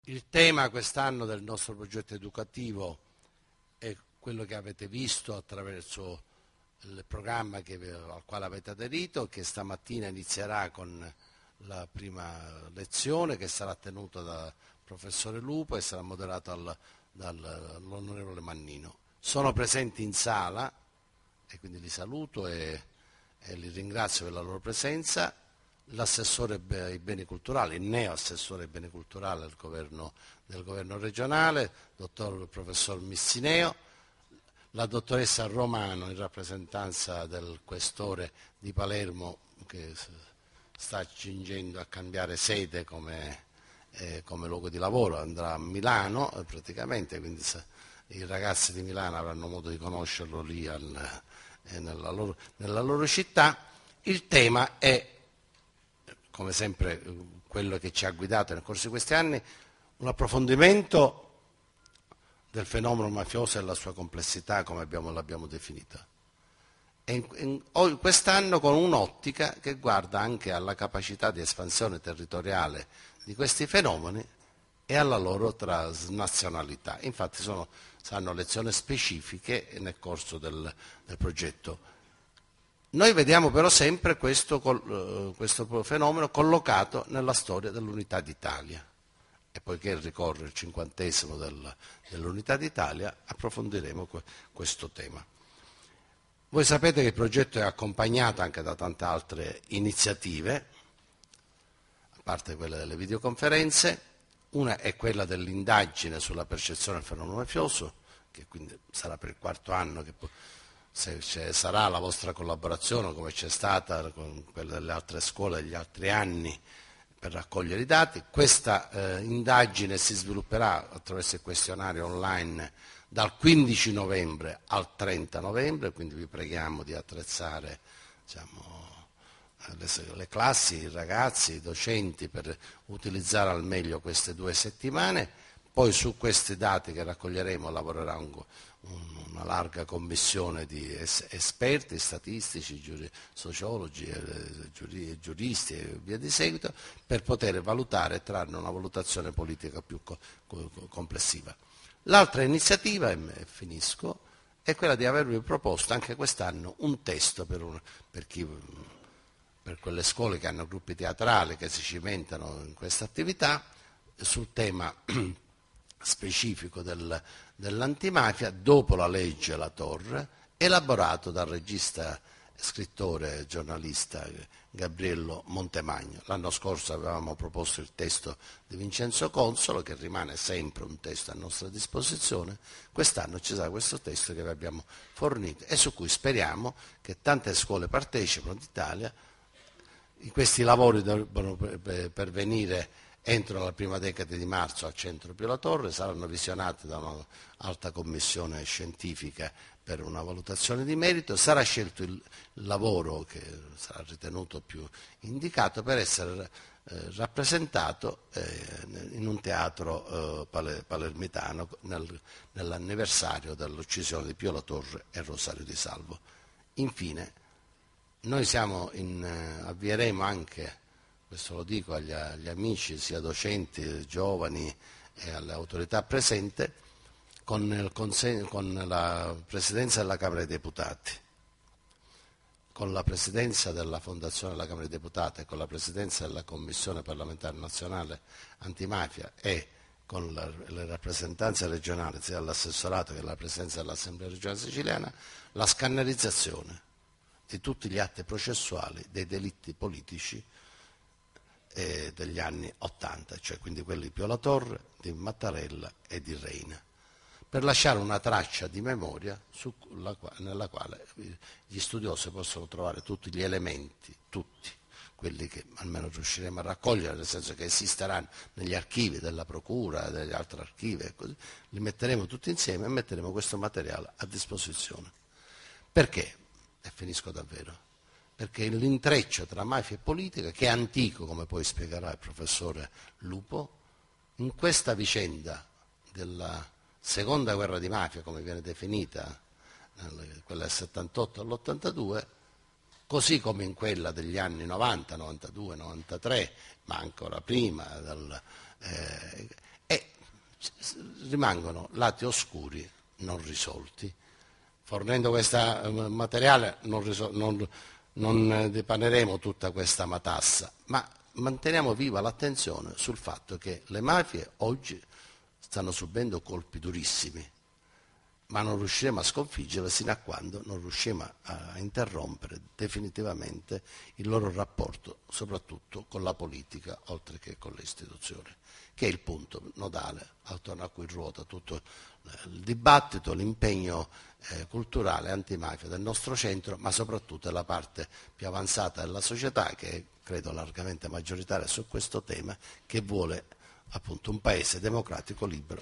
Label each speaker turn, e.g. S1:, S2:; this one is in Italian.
S1: Il tema quest'anno del nostro progetto educativo è quello che avete visto attraverso il programma al quale avete aderito, che stamattina inizierà con la prima lezione che sarà tenuta dal professore Lupo e sarà moderata dall'onorevole Mannino. Sono presenti in sala e quindi li saluto e li ringrazio per la loro presenza. L'assessore ai beni culturali, il neo-assessore ai beni culturali del governo regionale, dottor professor Missineo, la dottoressa Romano in rappresentanza del questore di Palermo che sta accingendo a cambiare sede come luogo di lavoro, andrà a Milano praticamente, quindi i ragazzi di Milano avranno modo di conoscerlo lì nella loro città. Il tema è, come sempre, quello che ci ha guidato nel corso di questi anni, un approfondimento del fenomeno mafioso e la sua complessità, come l'abbiamo definita. Quest'anno con un'ottica che guarda anche alla capacità di espansione territoriale di questi fenomeni e alla loro transnazionalità. Infatti saranno lezioni specifiche nel corso del progetto. Noi vediamo però sempre questo fenomeno collocato nella storia dell'Unità d'Italia e poiché ricorre il 50° dell'Unità d'Italia approfondiremo questo tema. Voi sapete che il progetto è accompagnato anche da tante altre iniziative, a parte quelle delle videoconferenze. Una è quella dell'indagine sulla percezione del fenomeno mafioso, che quindi sarà per il 4º anno che se sarà la vostra collaborazione come c'è stata con quelle delle altre scuole degli altri anni per raccogliere i dati. Questa indagine si svilupperà attraverso il questionario online dal 15 novembre al 30 novembre, quindi vi preghiamo di attrezzare le classi, i ragazzi, i docenti per utilizzare al meglio queste 2 settimane. Poi su questi dati che raccoglieremo lavorerà una larga commissione di esperti, statistici, sociologi, giuristi e via di seguito, per poter valutare e trarne una valutazione politica più complessiva. L'altra iniziativa, e finisco, è quella di avervi proposto anche quest'anno un testo per quelle scuole che hanno gruppi teatrali che si cimentano in questa attività sul tema specifico dell'antimafia dopo la legge La Torre, elaborato dal regista, scrittore, giornalista Gabriello Montemagno. L'anno scorso avevamo proposto il testo di Vincenzo Consolo, che rimane sempre un testo a nostra disposizione. Quest'anno ci sarà questo testo che vi abbiamo fornito e su cui speriamo che tante scuole partecipino d'Italia. Questi lavori dovrebbero pervenire entro la prima decade di marzo al Centro Pio La Torre, saranno visionati da un'alta commissione scientifica per una valutazione di merito, sarà scelto il lavoro che sarà ritenuto più indicato per essere rappresentato in un teatro palermitano nell'anniversario dell'uccisione di Pio La Torre e Rosario Di Salvo. Infine, noi avvieremo anche, questo lo dico agli amici, sia docenti, giovani e alle autorità presenti, con la Presidenza della Camera dei Deputati, con la Presidenza della Fondazione della Camera dei Deputati e con la Presidenza della Commissione parlamentare nazionale antimafia e con le rappresentanze regionali, sia l'assessorato che la Presidenza dell'Assemblea regionale siciliana, la scannerizzazione di tutti gli atti processuali dei delitti politici degli anni '80, cioè quindi quelli di Pio La Torre, di Mattarella e di Reina, per lasciare una traccia di memoria nella quale gli studiosi possono trovare tutti gli elementi, tutti quelli che almeno riusciremo a raccogliere, nel senso che esisteranno negli archivi della Procura, degli altri archivi, e così, li metteremo tutti insieme e metteremo questo materiale a disposizione. Perché? E finisco davvero. Perché l'intreccio tra mafia e politica, che è antico, come poi spiegherà il professore Lupo, in questa vicenda della seconda guerra di mafia, come viene definita, quella del 78 all'82, così come in quella degli anni 90, 92, 93, ma ancora prima, rimangono lati oscuri non risolti. Fornendo questo materiale non dipaneremo tutta questa matassa, ma manteniamo viva l'attenzione sul fatto che le mafie oggi stanno subendo colpi durissimi, ma non riusciremo a sconfiggerle sino a quando non riusciremo a interrompere definitivamente il loro rapporto, soprattutto con la politica, oltre che con le istituzioni, che è il punto nodale attorno a cui ruota tutto il dibattito, l'impegno culturale antimafia del nostro centro, ma soprattutto della parte più avanzata della società, che è, credo, largamente maggioritaria su questo tema, che vuole appunto un paese democratico, libero